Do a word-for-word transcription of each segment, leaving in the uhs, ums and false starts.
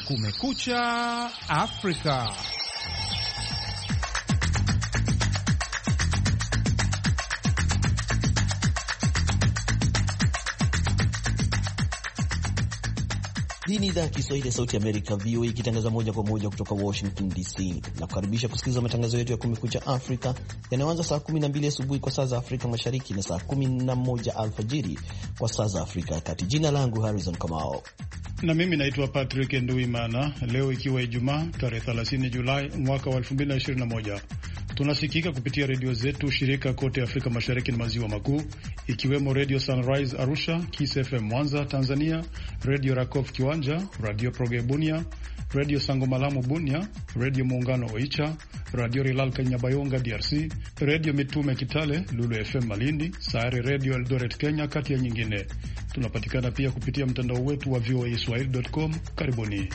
Kumekucha Afrika. Hii ni idhaa ya Kiswahili ya Sauti Amerika, V O A, ikitangaza moja kwa moja kutoka Washington D C na kukaribisha kusikiliza matangazo yetu ya Kumekucha Afrika yanayoanza saa kumi na mbili asubuhi kwa saa za Afrika Mashariki na saa kumi na moja alfajiri kwa saa za Afrika ya Kati. Jina langu Harrison Kamao na mimi naitwa Patrick Nduimana. Leo ikiwa Ijumaa tarehe thelathini Julai mwaka wa elfu mbili na ishirini na moja, tunasikika kupitia redio zetu shirika kote Afrika Mashariki na Maziwa Makuu, ikiwemo Radio Sunrise Arusha, Kiss F M Mwanza Tanzania, Radio Rakov Kiwanja, Radio Proge Bunia, Radio Sangomalamu Bunia, Radio Muungano Oicha, Radio Rilal Kanyabayonga D R C, Radio Mitume Kitale, Lulu F M Malindi, Sayari Radio Eldoret Kenya, kati ya nyingine. Tunapatikana pia kupitia mtandao wetu wa v o a swahili dot com. Karibuni.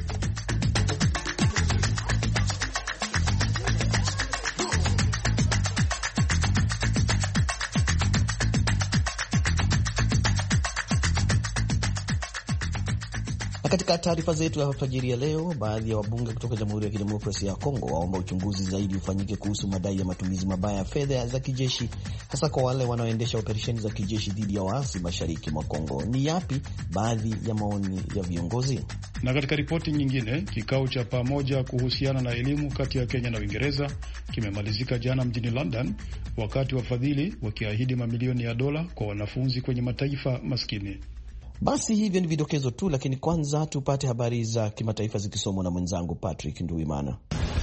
Katika taarifa zetu ya alfajiri ya leo, baadhi ya wabunge kutoka Jamhuri ya Kidemokrasia ya Kongo waomba uchunguzi zaidi ufanyike kuhusu madai ya matumizi mabaya ya fedha za kijeshi, hasa kwa wale wanaoendesha operesheni za kijeshi dhidi ya waasi mashariki mwa Kongo. Ni yapi baadhi ya maoni ya viongozi? Na katika ripoti nyingine, kikao cha pamoja kuhusiana na elimu kati ya Kenya na Uingereza kimemalizika jana mjini London, wakati wafadhili wakiahidi mamilioni ya dola kwa wanafunzi kwenye mataifa maskini. Basi hivyo ni vidokezo tu, lakini kwanza tupate habari za kimataifa zikisomwa na mwenzangu Patrick Nduimana.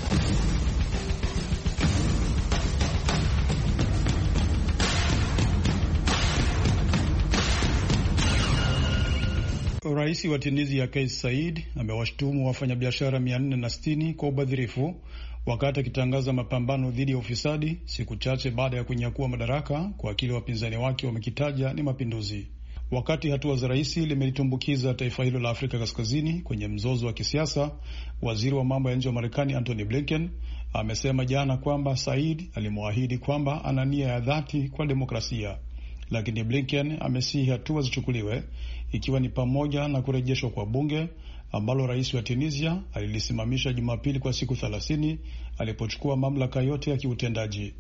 Rais wa Tunisia Kais Saied amewashtumu wafanyabiashara mia nne sitini kwa ubadhirifu wakati akitangaza mapambano dhidi ya ufisadi siku chache baada ya kunyakua madaraka kwa kile wapinzani wake wamekitaja ni mapinduzi. Wakati hatua za rais limelitumbukiza taifa hilo la Afrika Kaskazini kwenye mzozo wa kisiasa, waziri wa mambo ya nje wa Marekani Antony Blinken amesema jana kwamba Said alimwahidi kwamba ana nia ya dhati kwa demokrasia, lakini Blinken amesihi hatua zichukuliwe, ikiwa ni pamoja na kurejeshwa kwa bunge ambalo rais wa Tunisia alilisimamisha Jumapili kwa siku thelathini alipochukua mamlaka yote ya kiutendaji.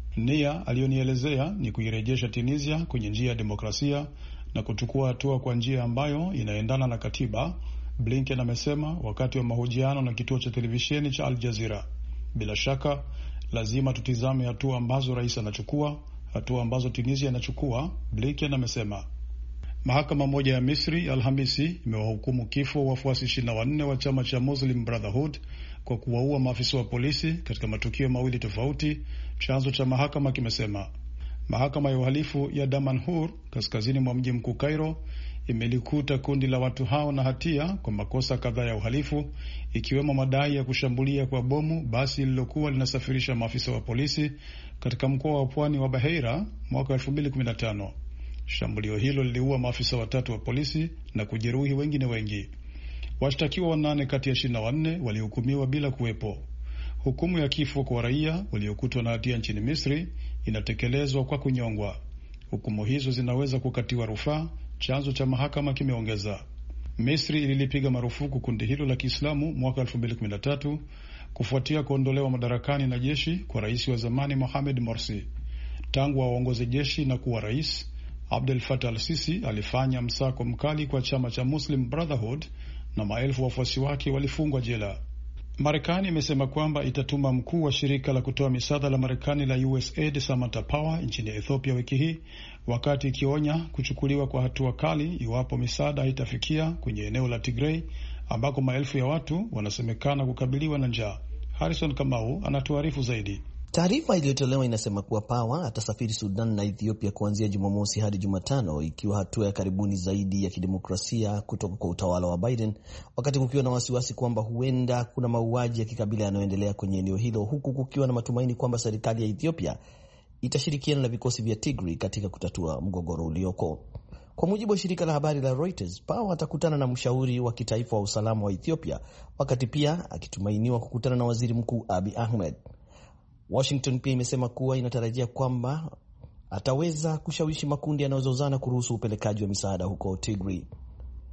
Nia aliyonielezea ni kuirejesha Tunisia kwenye njia ya demokrasia na kuchukua hatua kwa njia ambayo inaendana na katiba, Blinken amesema wakati wa mahojiano na kituo cha televisheni cha Al Jazeera. Bila shaka lazima tutizame hatua ambazo rais anachukua, hatua ambazo Tunisia inachukua, Blinken amesema. Mahakama moja ya Misri Alhamisi imewahukumu kifo wafuasi ishirini na wanne wa chama cha Muslim Brotherhood kwa kuwaua maafisa wa polisi katika matukio mawili tofauti, chanzo cha mahakama kimesema. Mahakama ya uhalifu ya Damanhur kaskazini mwa mji mkuu Cairo imelikuta kundi la watu hao na hatia kwa makosa kadhaa ya uhalifu, ikiwemo madai ya kushambulia kwa bomu basi lililokuwa linasafirisha maafisa wa polisi katika mkoa wa pwani wa Beheira mwaka elfu mbili kumi na tano. Shambulio hilo liliua maafisa watatu wa polisi na kujeruhi wengine wengi. Washtakiwa wanane kati ya ishirini na wanne walihukumiwa bila kuwepo. Hukumu ya kifo kwa raia waliokutwa na hatia nchini Misri inatekelezwa kwa kunyongwa. Hukumu hizo zinaweza kukatiwa rufaa, chanzo cha mahakama kimeongeza. Misri ililipiga marufuku kundi hilo la Kiislamu mwaka elfu mbili kumi na tatu kufuatia kuondolewa madarakani na jeshi kwa rais wa zamani Mohamed Morsi. Tangu aongoze jeshi na kuwa rais, Abdel Fattah al-Sisi alifanya msako mkali kwa chama cha Muslim Brotherhood na maelfu wafuasi wake walifungwa jela. Marekani imesema kwamba itatuma mkuu wa shirika la kutoa misaada la Marekani la U S A I D Samantha Power nchini Ethiopia wiki hii, wakati ikionya kuchukuliwa kwa hatua kali iwapo misaada haitafikia kwenye eneo la Tigray ambako maelfu ya watu wanasemekana kukabiliwa na njaa. Harrison Kamau anatuarifu zaidi. Taarifa iliyotolewa inasema kuwa Power atasafiri Sudan na Ethiopia kuanzia Jumamosi hadi Jumatano, ikiwa hatua ya karibuni zaidi ya kidemokrasia kutoka kwa utawala wa Biden, wakati kukiwa na wasiwasi kwamba huenda kuna mauaji ya kikabila yanayoendelea kwenye eneo hilo, huku kukiwa na matumaini kwamba serikali ya Ethiopia itashirikiana na vikosi vya Tigray katika kutatua mgogoro ulioko. Kwa mujibu wa shirika la habari la Reuters, Power atakutana na mshauri wa kitaifa wa usalama wa Ethiopia, wakati pia akitumainiwa kukutana na waziri mkuu Abiy Ahmed. Washington pia imesema kuwa inatarajia kwamba ataweza kushawishi makundi yanayozozana kuruhusu upelekaji wa misaada huko Tigray.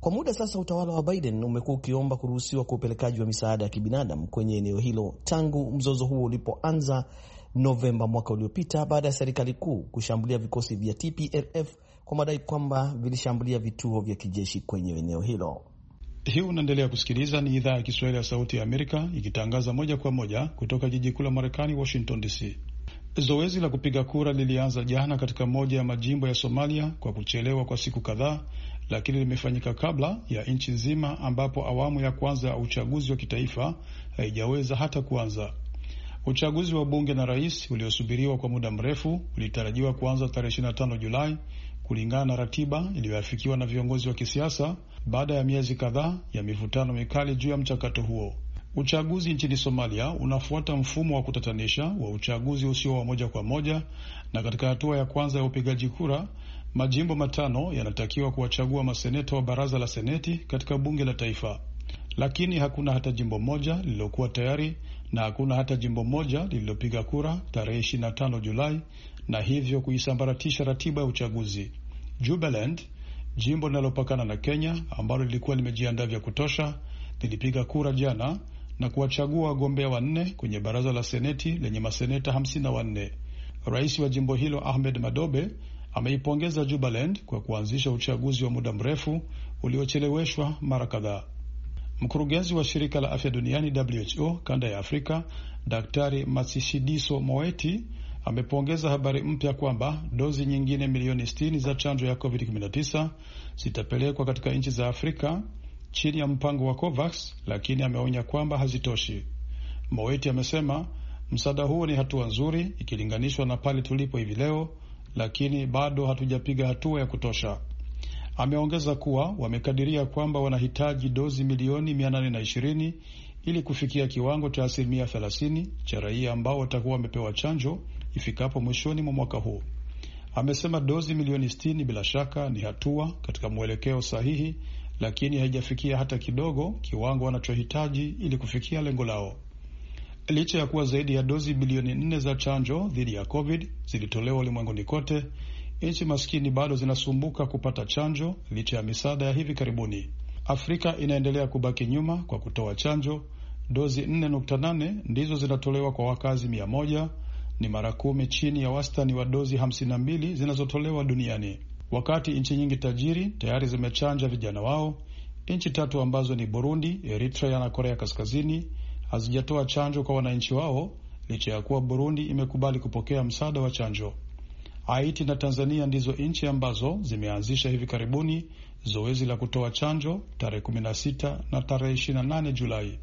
Kwa muda sasa utawala wa Biden umekuwa ukiomba kuruhusiwa kwa upelekaji wa misaada ya kibinadamu kwenye eneo hilo tangu mzozo huo ulipoanza Novemba mwaka uliopita, baada ya serikali kuu kushambulia vikosi vya T P L F kwa madai kwamba vilishambulia vituo vya kijeshi kwenye eneo hilo. Hii unaendelea kusikiliza, ni idhaa ya Kiswahili ya Sauti ya Amerika ikitangaza moja kwa moja kutoka jiji kuu la Marekani, Washington D C. Zoezi la kupiga kura lilianza jana katika moja ya majimbo ya Somalia kwa kuchelewa kwa siku kadhaa, lakini limefanyika kabla ya nchi nzima, ambapo awamu ya kwanza ya uchaguzi wa kitaifa haijaweza hata kuanza. Uchaguzi wa bunge na rais uliosubiriwa kwa muda mrefu ulitarajiwa kuanza tarehe ishirini na tano Julai kulingana na ratiba iliyoafikiwa na viongozi wa kisiasa baada ya miezi kadhaa ya mivutano mikali juu ya mchakato huo. Uchaguzi nchini Somalia unafuata mfumo wa kutatanisha wa uchaguzi usio wa moja kwa moja, na katika hatua ya kwanza ya upigaji kura, majimbo matano yanatakiwa kuwachagua maseneta wa baraza la seneti katika bunge la taifa. Lakini hakuna hata jimbo moja lililokuwa tayari na hakuna hata jimbo moja lililopiga kura tarehe ishirini na tano Julai, na hivyo kuisambaratisha ratiba ya uchaguzi. Jubaland, jimbo linalopakana na Kenya ambalo lilikuwa limejiandaa vya kutosha, lilipiga kura jana na kuwachagua wagombea wanne kwenye baraza la seneti lenye maseneta hamsini na wanne. Rais wa jimbo hilo Ahmed Madobe ameipongeza Jubaland kwa kuanzisha uchaguzi wa muda mrefu uliocheleweshwa mara kadhaa. Mkurugenzi wa shirika la afya duniani W H O kanda ya Afrika, Daktari Matshidiso Moeti amepongeza habari mpya kwamba dozi nyingine milioni sitini za chanjo ya covid kumi na tisa zitapelekwa katika nchi za Afrika chini ya mpango wa COVAX, lakini ameonya kwamba hazitoshi. Moeti amesema msaada huo ni hatua nzuri ikilinganishwa na pale tulipo hivi leo, lakini bado hatujapiga hatua ya kutosha. Ameongeza kuwa wamekadiria kwamba wanahitaji dozi milioni mia nane na ishirini ili kufikia kiwango cha asilimia thelathini cha raia ambao watakuwa wamepewa chanjo ifikapo mwishoni mwa mwaka huu. Amesema dozi milioni sitini bila shaka ni hatua katika mwelekeo sahihi, lakini haijafikia hata kidogo kiwango wanachohitaji ili kufikia lengo lao. Licha ya kuwa zaidi ya dozi bilioni nne za chanjo dhidi ya COVID zilitolewa ulimwenguni kote, nchi maskini bado zinasumbuka kupata chanjo licha ya misaada ya hivi karibuni. Afrika inaendelea kubaki nyuma kwa kutoa chanjo. Dozi nne nukta nane ndizo zinatolewa kwa wakazi mia moja, ni mara kumi chini ya wastani wa dozi hamsini na mbili zinazotolewa duniani. Wakati nchi nyingi tajiri tayari zimechanja vijana wao, nchi tatu ambazo ni Burundi, Eritrea na Korea Kaskazini hazijatoa chanjo kwa wananchi wao, licha ya kuwa Burundi imekubali kupokea msaada wa chanjo. Haiti na Tanzania ndizo nchi ambazo zimeanzisha hivi karibuni zoezi la kutoa chanjo tarehe kumi na sita na tarehe ishirini na nane Julai.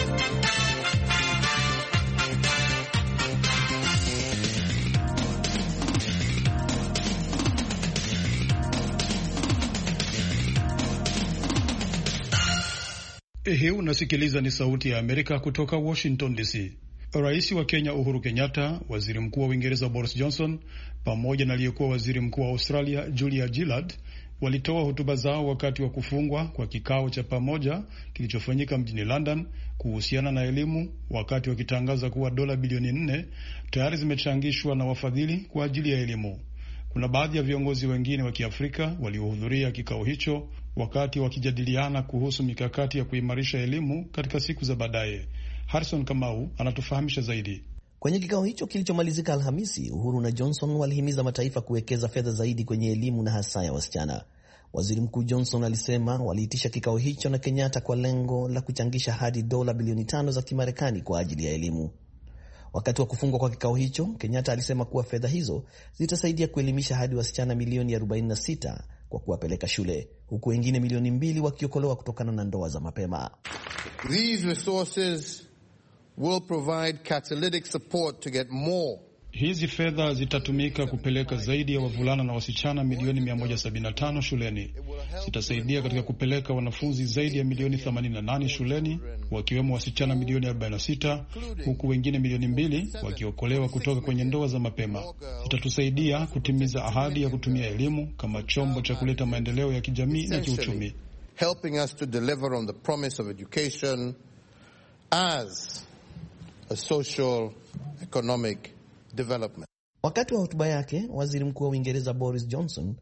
Hii unasikiliza ni Sauti ya Amerika kutoka Washington D C. Rais wa Kenya Uhuru Kenyatta, waziri mkuu wa Uingereza Boris Johnson pamoja na aliyekuwa waziri mkuu wa Australia Julia Gillard walitoa hotuba zao wakati wa kufungwa kwa kikao cha pamoja kilichofanyika mjini London kuhusiana na elimu, wakati wakitangaza kuwa dola bilioni nne tayari zimechangishwa na wafadhili kwa ajili ya elimu. Kuna baadhi ya viongozi wengine wa Kiafrika waliohudhuria kikao hicho wakati wakijadiliana kuhusu mikakati ya kuimarisha elimu katika siku za baadaye. Harrison Kamau anatufahamisha zaidi. Kwenye kikao hicho kilichomalizika Alhamisi, Uhuru na Johnson walihimiza mataifa kuwekeza fedha zaidi kwenye elimu na hasa ya wasichana. Waziri Mkuu Johnson alisema waliitisha kikao hicho na Kenyatta kwa lengo la kuchangisha hadi dola bilioni tano za Kimarekani kwa ajili ya elimu. Wakati wa kufungwa kwa kikao hicho, Kenyatta alisema kuwa fedha hizo zitasaidia kuelimisha hadi wasichana milioni arobaini na sita kwa kuwapeleka shule, huku wengine milioni mbili wakiokolewa kutokana na ndoa za mapema. These resources will provide catalytic support to get more. Hizi fedha zitatumika kupeleka zaidi ya wavulana na wasichana milioni mia moja sabini na tano shuleni. Zitasaidia katika kupeleka wanafunzi zaidi ya milioni themanini na nane shuleni, wakiwemo wasichana milioni arobaini na sita, huku wengine milioni mbili wakiokolewa kutoka kwenye ndoa za mapema. Zitatusaidia kutimiza ahadi ya kutumia elimu kama chombo cha kuleta maendeleo ya kijamii na kiuchumi. Helping us to deliver on the promise of education as a social economic development. Wakati wa hotuba yake, waziri mkuu wa Uingereza Boris Johnson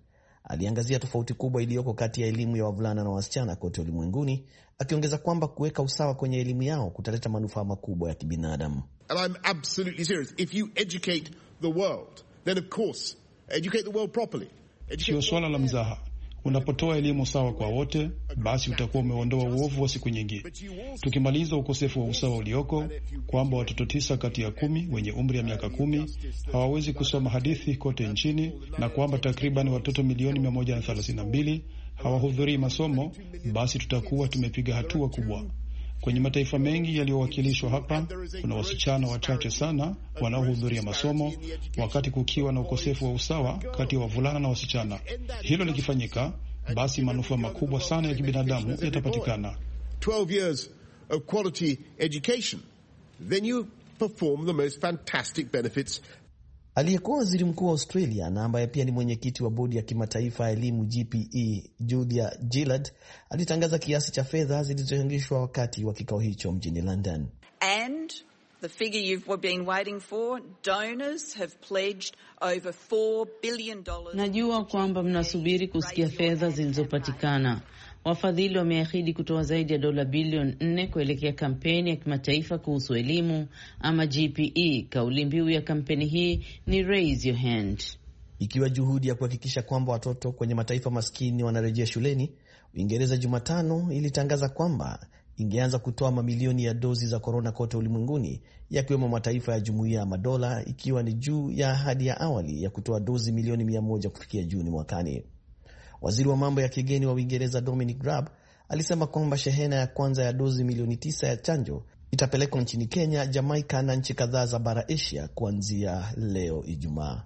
aliangazia tofauti kubwa iliyoko kati ya elimu ya wavulana na wasichana kote ulimwenguni, akiongeza kwamba kuweka usawa kwenye elimu yao kutaleta manufaa makubwa ya kibinadamu. And I'm absolutely serious. If you educate the world, then of course, educate the world properly. Sio swala la mzaha. Unapotoa elimu sawa kwa wote, basi utakuwa umeondoa uovu wa siku nyingi. Tukimaliza ukosefu wa usawa ulioko, kwamba watoto tisa kati ya kumi wenye umri ya miaka kumi hawawezi kusoma hadithi kote nchini, na kwamba takriban watoto milioni mia moja thelathini na mbili hawahudhurii masomo, basi tutakuwa tumepiga hatua kubwa. Kwenye mataifa mengi yaliyowakilishwa hapa, kuna wasichana wachache sana wanaohudhuria masomo, wakati kukiwa na ukosefu wa usawa kati ya wavulana na wasichana. Hilo likifanyika, basi manufaa makubwa sana ya kibinadamu yatapatikana. twelve years of quality education, then you perform the most fantastic benefits. Aliyekuwa waziri mkuu wa Australia na ambaye pia ni mwenyekiti wa bodi ya kimataifa ya elimu G P E, Julia Gillard, alitangaza kiasi cha fedha zilizochangishwa wakati wa kikao hicho mjini London. And the figure you've been waiting for, donors have pledged over four billion dollars. Najua kwamba mnasubiri kusikia fedha zilizopatikana. Wafadhili wameahidi kutoa zaidi ya dola bilioni nne kuelekea kampeni ya kimataifa kuhusu elimu ama G P E. Kauli mbiu ya kampeni hii ni Raise Your Hand. Ikiwa juhudi ya kuhakikisha kwamba watoto kwenye mataifa maskini wanarejea shuleni, Uingereza Jumatano ilitangaza kwamba ingeanza kutoa mamilioni ya dozi za korona kote ulimwenguni, yakiwemo mataifa ya Jumuiya ya Madola, ikiwa ni juu ya ahadi ya awali ya kutoa dozi milioni mia moja kufikia Juni mwakani. Waziri wa mambo ya kigeni wa Uingereza Dominic Raab alisema kwamba shehena ya kwanza ya dozi milioni tisa ya chanjo itapelekwa nchini Kenya, Jamaica na nchi kadhaa za bara Asia kuanzia leo Ijumaa.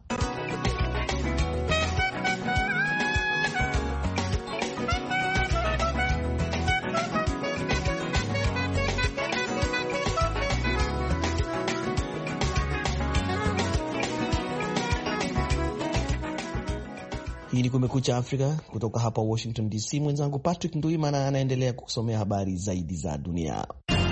Hii ni Kumekucha Afrika kutoka hapa Washington D C. Mwenzangu Patrick Nduimana anaendelea kukusomea habari zaidi za dunia.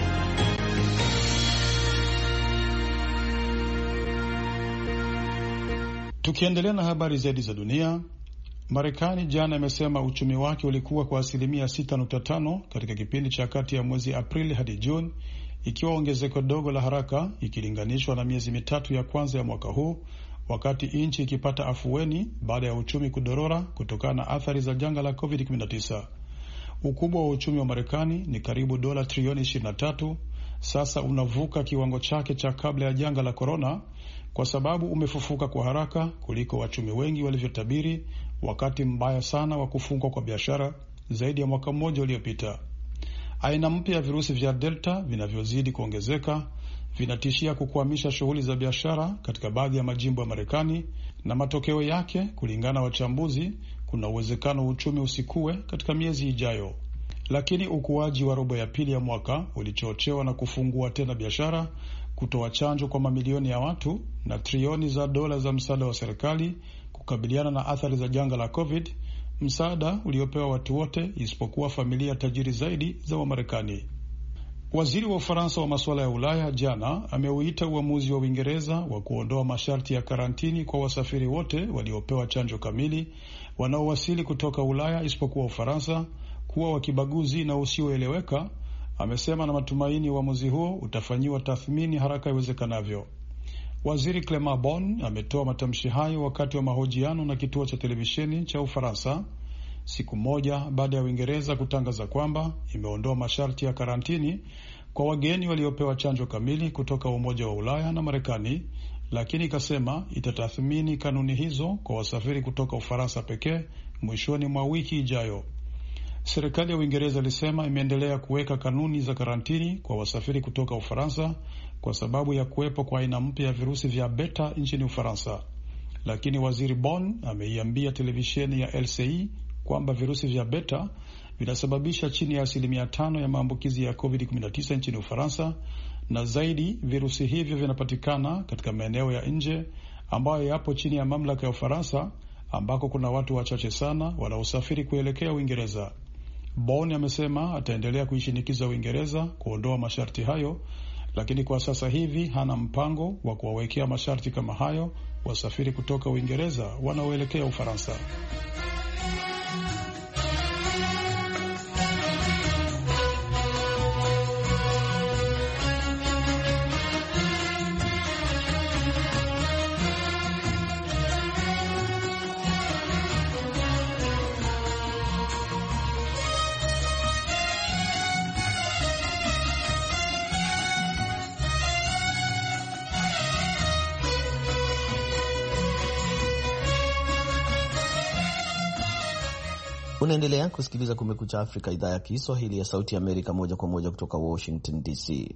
Tukiendelea na habari zaidi za dunia, Marekani jana imesema uchumi wake ulikuwa kwa asilimia sita nukta tano katika kipindi cha kati ya mwezi Aprili hadi Juni, ikiwa ongezeko dogo la haraka ikilinganishwa na miezi mitatu ya kwanza ya mwaka huu, wakati nchi ikipata afueni baada ya uchumi kudorora kutokana na athari za janga la covid kumi na tisa. Ukubwa wa uchumi wa Marekani ni karibu dola trilioni ishirini na tatu, sasa unavuka kiwango chake cha kabla ya janga la korona, kwa sababu umefufuka kwa haraka kuliko wachumi wengi walivyotabiri wakati mbaya sana wa kufungwa kwa biashara zaidi ya mwaka mmoja uliopita. Aina mpya ya virusi vya Delta vinavyozidi kuongezeka vinatishia kukwamisha shughuli za biashara katika baadhi ya majimbo ya Marekani, na matokeo yake, kulingana na wachambuzi, kuna uwezekano uchumi usikue katika miezi ijayo. Lakini ukuaji wa robo ya pili ya mwaka ulichochewa na kufungua tena biashara, kutoa chanjo kwa mamilioni ya watu na trilioni za dola za msaada wa serikali kukabiliana na athari za janga la COVID, msaada uliopewa watu wote isipokuwa familia tajiri zaidi za Wamarekani. Waziri wa Ufaransa wa masuala ya Ulaya jana ameuita uamuzi wa Uingereza wa kuondoa masharti ya karantini kwa wasafiri wote waliopewa chanjo kamili wanaowasili kutoka Ulaya isipokuwa Ufaransa kuwa wakibaguzi na usioeleweka. Amesema na matumaini uamuzi huo utafanyiwa tathmini haraka iwezekanavyo. Waziri Clement Bon ametoa matamshi hayo wakati wa mahojiano na kituo cha televisheni cha Ufaransa, siku moja baada ya Uingereza kutangaza kwamba imeondoa masharti ya karantini kwa wageni waliopewa chanjo kamili kutoka Umoja wa Ulaya na Marekani, lakini ikasema itatathmini kanuni hizo kwa wasafiri kutoka Ufaransa pekee mwishoni mwa wiki ijayo. Serikali ya Uingereza ilisema imeendelea kuweka kanuni za karantini kwa wasafiri kutoka Ufaransa kwa sababu ya kuwepo kwa aina mpya ya virusi vya Beta nchini Ufaransa. Lakini waziri Bon ameiambia televisheni ya L C I kwamba virusi vya Beta vinasababisha chini ya asilimia tano ya maambukizi ya covid kumi na tisa nchini Ufaransa, na zaidi virusi hivyo vinapatikana katika maeneo ya nje ambayo yapo chini ya mamlaka ya Ufaransa, ambako kuna watu wachache sana wanaosafiri kuelekea Uingereza. Bon amesema ataendelea kuishinikiza Uingereza kuondoa masharti hayo, lakini kwa sasa hivi hana mpango wa kuwawekea masharti kama hayo wasafiri kutoka Uingereza wanaoelekea Ufaransa. Unaendelea kusikiliza Kumekucha Afrika, idhaa ya Kiswahili ya Sauti ya Amerika, moja kwa moja kutoka Washington D C.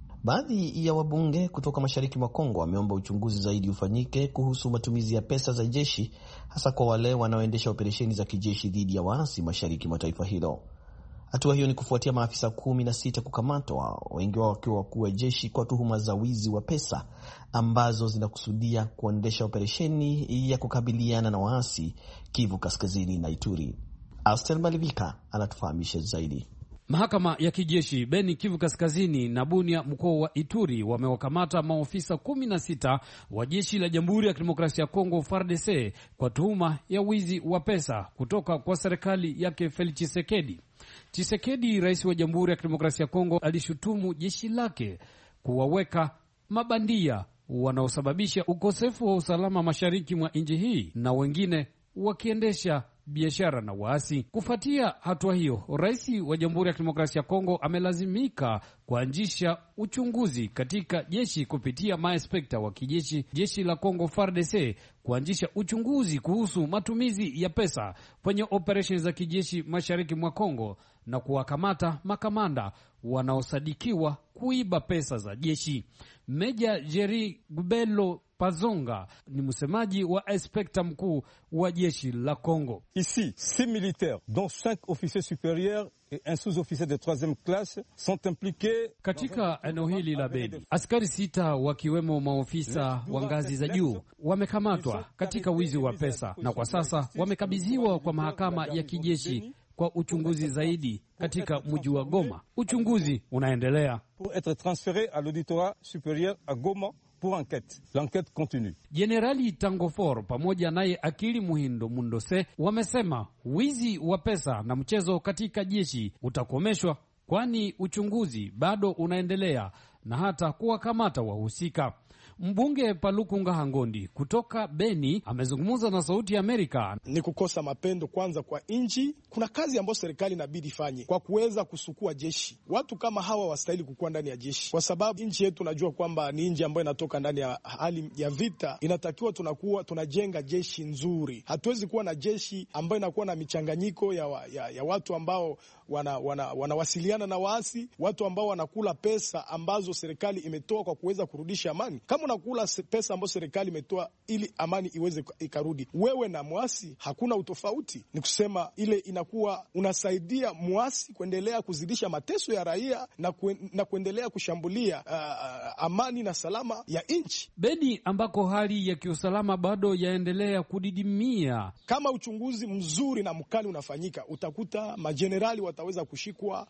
Baadhi ya wabunge kutoka mashariki mwa Kongo wameomba uchunguzi zaidi ufanyike kuhusu matumizi ya pesa za jeshi, hasa kwa wale wanaoendesha operesheni za kijeshi dhidi ya waasi mashariki mwa taifa hilo. Hatua hiyo ni kufuatia maafisa kumi na sita kukamatwa, wengi wao wakiwa wakuu wa jeshi, kwa tuhuma za wizi wa pesa ambazo zinakusudia kuendesha operesheni ya kukabiliana na waasi Kivu Kaskazini na Ituri. Austin Malivika anatufahamisha zaidi. Mahakama ya kijeshi Beni, Kivu Kaskazini na Bunia, mkoa wa Ituri, wamewakamata maofisa kumi na sita wa jeshi la Jamhuri ya Kidemokrasia ya Kongo F A R D C kwa tuhuma ya wizi wa pesa kutoka kwa serikali yake Felix Tshisekedi. Tshisekedi, rais wa Jamhuri ya Kidemokrasia ya Kongo, alishutumu jeshi lake kuwaweka mabandia wanaosababisha ukosefu wa usalama mashariki mwa nchi hii na wengine wakiendesha biashara na waasi. Kufuatia hatua hiyo, rais wa Jamhuri ya Kidemokrasia ya Kongo amelazimika kuanzisha uchunguzi katika jeshi kupitia maespekta wa kijeshi jeshi la Kongo F A R D C, kuanzisha uchunguzi kuhusu matumizi ya pesa kwenye operesheni za kijeshi mashariki mwa Kongo na kuwakamata makamanda wanaosadikiwa kuiba pesa za jeshi. Meja Jerry Gubelo Pazonga ni msemaji wa inspekta mkuu wa jeshi la Kongo. Ici, six militaires, dont cinq officiers supérieurs et un sous-officier de troisième classe sont impliqués. Katika eneo hili la Beni, askari sita wakiwemo maofisa wa ngazi za juu wamekamatwa katika wizi wa pesa na kwa sasa wamekabidhiwa kwa mahakama ya kijeshi kwa uchunguzi zaidi katika mji wa Goma. Uchunguzi unaendelea. Pour être transféré à l'auditorat supérieur à Goma pour enquête. L'enquête continue. Jenerali Tangofor pamoja naye Akili Muhindo Mundose wamesema wizi wa pesa na mchezo katika jeshi utakomeshwa, kwani uchunguzi bado unaendelea na hata kuwakamata wahusika. Mbunge Paluku Ngahangondi kutoka Beni amezungumza na Sauti ya Amerika. Ni kukosa mapendo kwanza kwa nchi. Kuna kazi ambayo serikali inabidi ifanye kwa kuweza kusukua jeshi. Watu kama hawa wastahili kukuwa ndani ya jeshi, kwa sababu nchi yetu tunajua kwamba ni nchi ambayo inatoka ndani ya hali ya vita. Inatakiwa tunakuwa tunajenga jeshi nzuri. Hatuwezi kuwa na jeshi ambayo inakuwa na michanganyiko ya, ya, ya watu ambao wanawasiliana wana, wana na waasi, watu ambao wanakula pesa ambazo serikali imetoa kwa kuweza kurudisha amani. Kama unakula pesa ambazo serikali imetoa ili amani iweze ikarudi, wewe na mwasi hakuna utofauti. Ni kusema ile inakuwa unasaidia mwasi kuendelea kuzidisha mateso ya raia na, kuen, na kuendelea kushambulia uh, amani na salama ya nchi. Beni ambako hali ya kiusalama bado yaendelea kudidimia. Kama uchunguzi mzuri na mkali unafanyika, utakuta majenerali wataweza kushikwa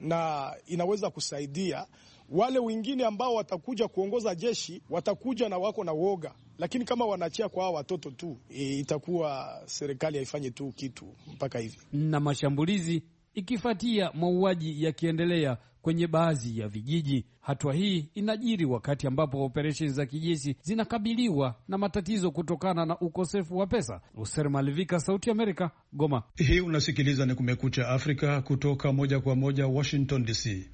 na inaweza kusaidia wale wengine ambao watakuja kuongoza jeshi, watakuja na wako na woga. Lakini kama wanachia kwa hao watoto tu, e, itakuwa serikali haifanye tu kitu mpaka hivi. Na mashambulizi ikifuatia mauaji yakiendelea kwenye baadhi ya vijiji. Hatua hii inajiri wakati ambapo operesheni za kijeshi zinakabiliwa na matatizo kutokana na ukosefu wa pesa. User Malivika, Sauti Amerika, Goma. Hii unasikiliza ni Kumekucha Afrika kutoka moja kwa moja Washington D C.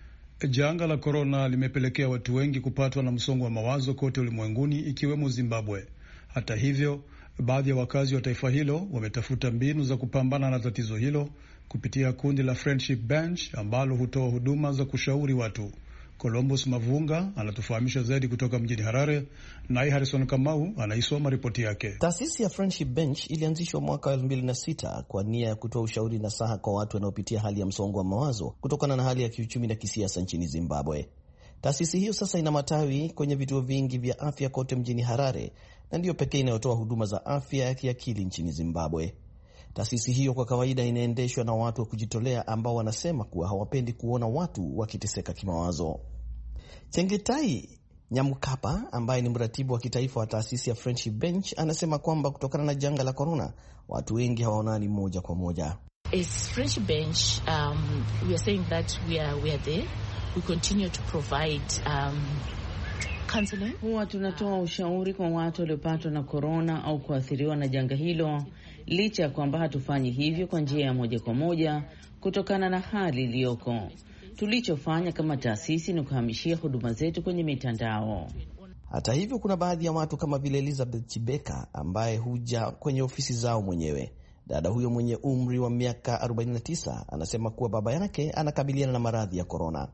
Janga la korona limepelekea watu wengi kupatwa na msongo wa mawazo kote ulimwenguni ikiwemo Zimbabwe. Hata hivyo, baadhi ya wakazi wa taifa hilo wametafuta mbinu za kupambana na tatizo hilo kupitia kundi la Friendship Bench ambalo hutoa huduma za kushauri watu. Columbus Mavunga anatufahamisha zaidi kutoka mjini Harare, naye Harrison Kamau anaisoma ripoti yake. Taasisi ya Friendship Bench ilianzishwa mwaka wa elfu mbili na sita kwa nia ya kutoa ushauri na saha kwa watu wanaopitia hali ya msongo wa mawazo kutokana na hali ya kiuchumi na kisiasa nchini Zimbabwe. Taasisi hiyo sasa ina matawi kwenye vituo vingi vya afya kote mjini Harare na ndiyo pekee inayotoa huduma za afya ya kiakili nchini Zimbabwe. Taasisi hiyo kwa kawaida inaendeshwa na watu wa kujitolea ambao wanasema kuwa hawapendi kuona watu wakiteseka kimawazo. Chengetai Nyamukapa ambaye ni mratibu wa kitaifa wa taasisi ya Friendship Bench anasema kwamba kutokana na janga la corona watu wengi hawaonani moja kwa moja. As Friendship Bench, um, we are saying that we are, we are there. We continue to provide um, counseling. Huwa tunatoa ushauri kwa watu waliopatwa na corona au kuathiriwa na janga hilo, licha ya kwamba hatufanyi hivyo kwa njia ya moja kwa moja kutokana na hali iliyoko. Tulichofanya kama taasisi ni kuhamishia huduma zetu kwenye mitandao. Hata hivyo, kuna baadhi ya watu kama vile Elizabeth Chibeka ambaye huja kwenye ofisi zao mwenyewe. Dada huyo mwenye umri wa miaka arobaini na tisa anasema kuwa baba yake anakabiliana na maradhi ya corona.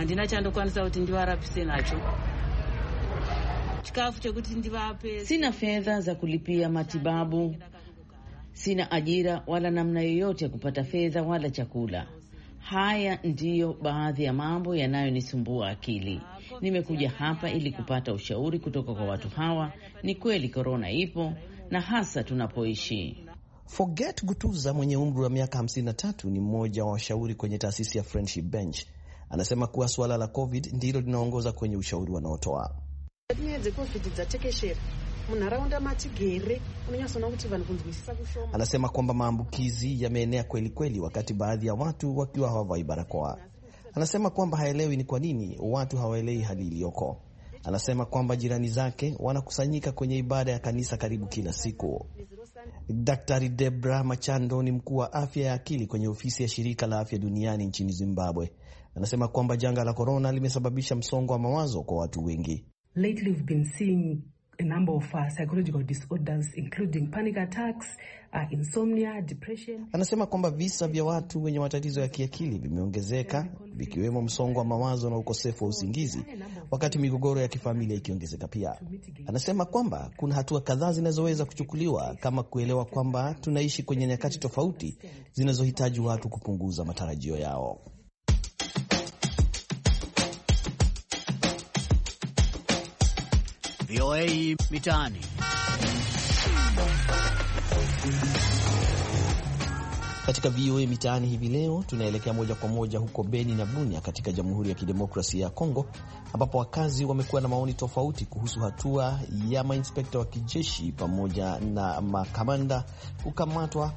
Sina fedha za kulipia matibabu, sina ajira wala namna yoyote ya kupata fedha wala chakula. Haya ndiyo baadhi ya mambo yanayonisumbua akili. Nimekuja hapa ili kupata ushauri kutoka kwa watu hawa. Ni kweli corona ipo na hasa tunapoishi. Forget Gutuza mwenye umri wa miaka hamsini na tatu ni mmoja wa washauri kwenye taasisi ya Friendship Bench. Anasema kuwa suala la COVID ndilo linaongoza kwenye ushauri wanaotoa. Anasema kwamba maambukizi yameenea kweli kweli wakati baadhi ya watu wakiwa hawavai barakoa. Anasema kwamba haelewi ni kwa nini watu hawaelewi hali iliyoko. Anasema kwamba jirani zake wanakusanyika kwenye ibada ya kanisa karibu kila siku. Daktari Debra Machando ni mkuu wa afya ya akili kwenye ofisi ya shirika la afya duniani nchini Zimbabwe. Anasema kwamba janga la corona limesababisha msongo wa mawazo kwa watu wengi. Lately we've been seeing a number of uh, psychological disorders including panic attacks, uh, insomnia, depression. Anasema kwamba visa vya watu wenye matatizo ya kiakili vimeongezeka, vikiwemo msongo wa mawazo na ukosefu wa usingizi, wakati migogoro ya kifamilia ikiongezeka pia. Anasema kwamba kuna hatua kadhaa zinazoweza kuchukuliwa kama kuelewa kwamba tunaishi kwenye nyakati tofauti zinazohitaji watu kupunguza matarajio yao. V O A Mitaani. Katika V O A Mitaani hivi leo tunaelekea moja kwa moja huko Beni na Bunia katika Jamhuri ya Kidemokrasia ya Kongo, ambapo wakazi wamekuwa na maoni tofauti kuhusu hatua ya mainspekta wa kijeshi pamoja na makamanda kukamatwa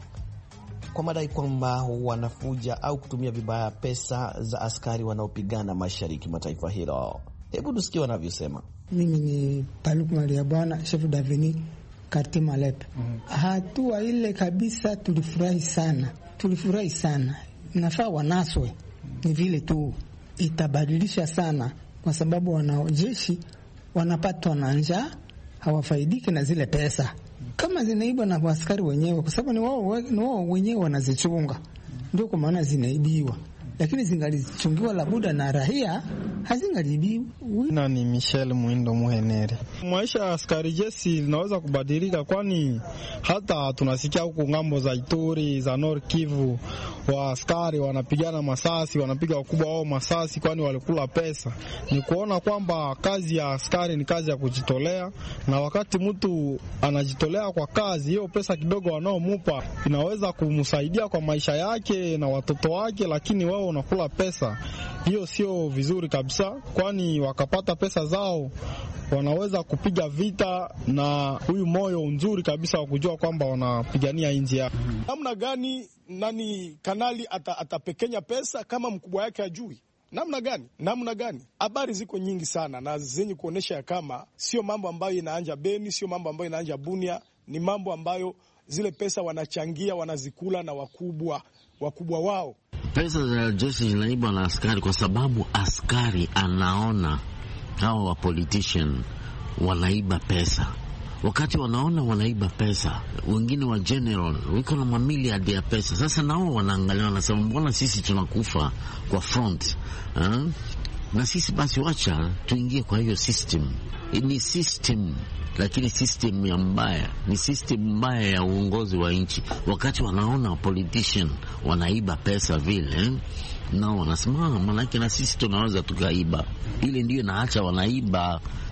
kwa madai kwamba wanafuja au kutumia vibaya pesa za askari wanaopigana mashariki mwa taifa hilo. Hebu tusikie wanavyosema. Mimi ni Paluku Maria Bwana, chef d'aveni Quartier Malepe. Mm-hmm. Hatua ile kabisa tulifurahi sana. Tulifurahi sana. Nafaa wanaswe. Ni vile tu itabadilisha sana kwa sababu wanajeshi wanapatwa na njaa, hawafaidiki na zile pesa. Kama zinaiba na askari wenyewe kwa sababu ni wao ni wao wenyewe wanazichunga. Ndio kwa maana zinaibiwa. Lakini zingalichungiwa labuda na rahia hazingalibiwa. Na ni Michel Muindo Muhenere. Maisha ya askari jeshi linaweza kubadilika, kwani hata tunasikia huko ngambo za Ituri, za Nord Kivu, wa askari wanapigana masasi, wanapiga wakubwa wao masasi kwani walikula pesa. Ni kuona kwamba kazi ya askari ni kazi ya kujitolea, na wakati mtu anajitolea kwa kazi, hiyo pesa kidogo wanaomupa inaweza kumsaidia kwa maisha yake na watoto wake, lakini wao unakula pesa. Hiyo sio vizuri kabisa, kwani wakapata pesa zao wanaweza kupiga vita na huyu moyo nzuri kabisa wa kujua kwamba wanapigania nchi yao. Namna gani nani kanali ata, atapekenya pesa kama mkubwa yake ajui? Namna gani? Namna gani? Habari ziko nyingi sana na zenye kuonesha ya kama sio mambo ambayo inaanja Beni, sio mambo ambayo inaanja Bunia, ni mambo ambayo zile pesa wanachangia, wanazikula na wakubwa wakubwa wao. Pesa za jeshi zinaibwa na askari kwa sababu askari anaona hao wa politician wanaiba pesa. Wakati wanaona wanaiba pesa, wengine wa general wiko na mamilioni ya pesa. Sasa nao wanaangalia, wanasema mbona sisi tunakufa kwa front, ha? Na sisi basi wacha tuingie kwa hiyo system. Ni system, lakini system ya mbaya, ni system mbaya ya uongozi wa nchi. Wakati wanaona politician wanaiba pesa vile, nao wanasema manake na sisi tunaweza tukaiba. Ile ndio naacha wanaiba.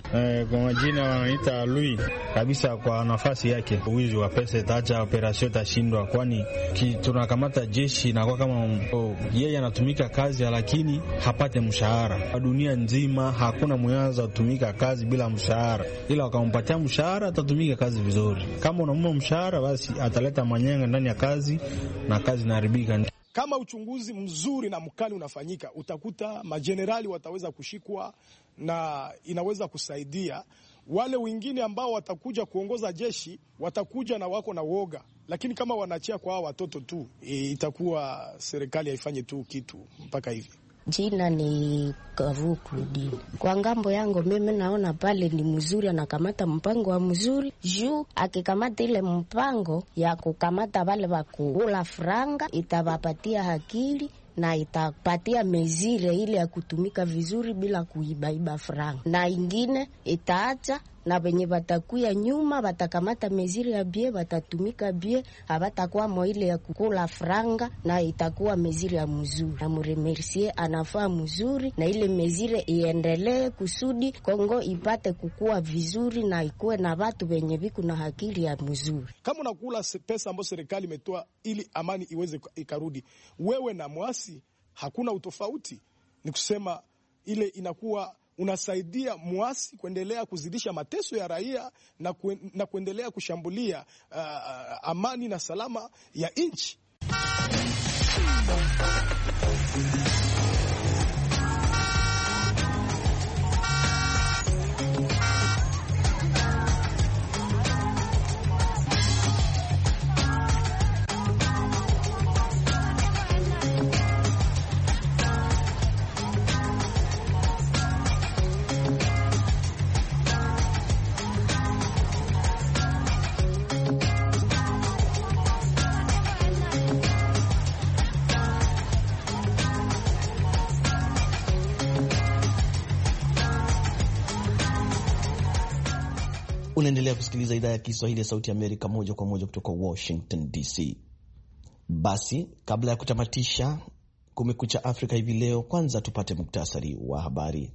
Eh, kwa majina wanaita Lui kabisa kwa nafasi yake. Wizi wa pesa itaacha operation tashindwa, kwani tunakamata jeshi na kwa kama oh, yeye anatumika kazi lakini hapate mshahara. Dunia nzima hakuna mwanza kutumika kazi bila mshahara, ila wakampatia mshahara atatumika kazi vizuri. Kama unampa mshahara basi ataleta manyanga ndani ya kazi na kazi inaharibika. Kama uchunguzi mzuri na mkali unafanyika, utakuta majenerali wataweza kushikwa na inaweza kusaidia wale wengine ambao watakuja kuongoza jeshi, watakuja na wako na woga. Lakini kama wanachia kwa hao watoto tu, itakuwa serikali haifanye tu kitu mpaka hivi. Jina ni Kavukludi. Kwa ngambo yangu mimi naona pale ni mzuri, anakamata mpango wa mzuri. Juu akikamata ile mpango ya kukamata wale wa kula franga, itawapatia akili na itapatia mezire ile ya kutumika vizuri bila kuibaiba franga. Na ingine itaacha na wenye watakuya nyuma watakamata mezire ya bie, watatumika bie, habatakuwa mo ile ya kukula franga na itakuwa mezire ya mzuri. Na muremercie anafaa mzuri na ile mezire iendelee kusudi Kongo ipate kukua vizuri na ikuwe na watu wenye viku na akili ya mzuri. Kama unakula pesa ambayo serikali imetoa ili amani iweze ikarudi, wewe na mwasi hakuna utofauti. Ni kusema ile inakuwa unasaidia muasi kuendelea kuzidisha mateso ya raia na, kuen, na kuendelea kushambulia uh, amani na salama ya nchi. Unaendelea kusikiliza idhaa ya Kiswahili ya Sauti ya Amerika moja kwa moja kutoka Washington D C. Basi, kabla ya kutamatisha Kumekucha Afrika hivi leo, kwanza tupate muktasari wa habari.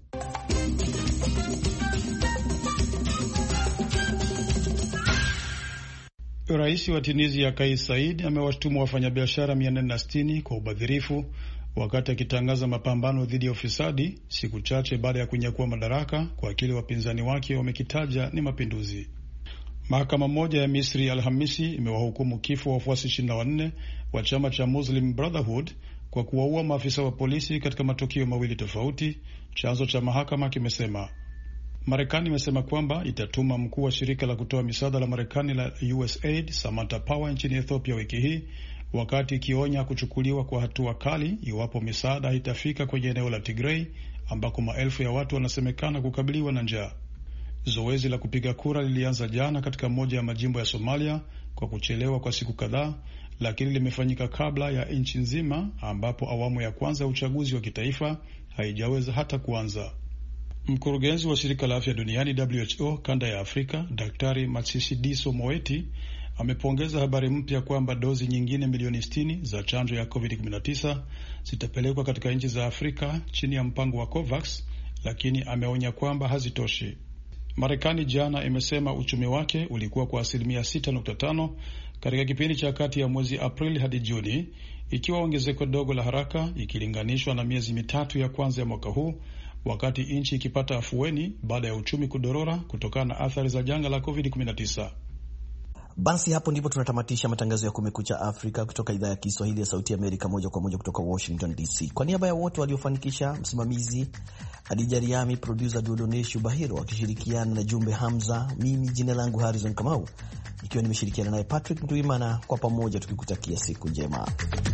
Rais wa Tunisia Kais Saied amewashtumu wafanyabiashara mia nne sitini kwa ubadhirifu wakati akitangaza mapambano dhidi ya ufisadi siku chache baada ya kunyakua madaraka kwa kile wapinzani wake wamekitaja ni mapinduzi. Mahakama moja ya Misri Alhamisi imewahukumu kifo wafuasi ishirini na wanne wa chama cha Muslim Brotherhood kwa kuwaua maafisa wa polisi katika matukio mawili tofauti, chanzo cha mahakama kimesema. Marekani imesema kwamba itatuma mkuu wa shirika la kutoa misaada la Marekani la U S A I D Samantha Power nchini Ethiopia wiki hii, wakati ikionya kuchukuliwa kwa hatua kali iwapo misaada haitafika kwenye eneo la Tigray ambako maelfu ya watu wanasemekana kukabiliwa na njaa. Zoezi la kupiga kura lilianza jana katika moja ya majimbo ya Somalia kwa kuchelewa kwa siku kadhaa, lakini limefanyika kabla ya nchi nzima ambapo awamu ya kwanza ya uchaguzi wa kitaifa haijaweza hata kuanza. Mkurugenzi wa shirika la afya duniani W H O kanda ya Afrika, Daktari Matshidiso Moeti amepongeza habari mpya kwamba dozi nyingine milioni sitini za chanjo ya covid kumi na tisa zitapelekwa katika nchi za Afrika chini ya mpango wa COVAX, lakini ameonya kwamba hazitoshi. Marekani jana imesema uchumi wake ulikuwa kwa asilimia sita nukta tano katika kipindi cha kati ya mwezi Aprili hadi Juni, ikiwa ongezeko dogo la haraka ikilinganishwa na miezi mitatu ya kwanza ya mwaka huu, wakati nchi ikipata afueni baada ya uchumi kudorora kutokana na athari za janga la covid kumi na tisa. Basi hapo ndipo tunatamatisha matangazo ya Kumekucha Afrika kutoka idhaa ya Kiswahili ya Sauti ya Amerika moja kwa moja kutoka Washington D C. Kwa niaba ya wote waliofanikisha, msimamizi Adija Riami, producer Dudoneshu Bahiro akishirikiana na Jumbe Hamza, mimi jina langu Harrison Kamau ikiwa nimeshirikiana naye Patrick Nduimana, kwa pamoja tukikutakia siku njema.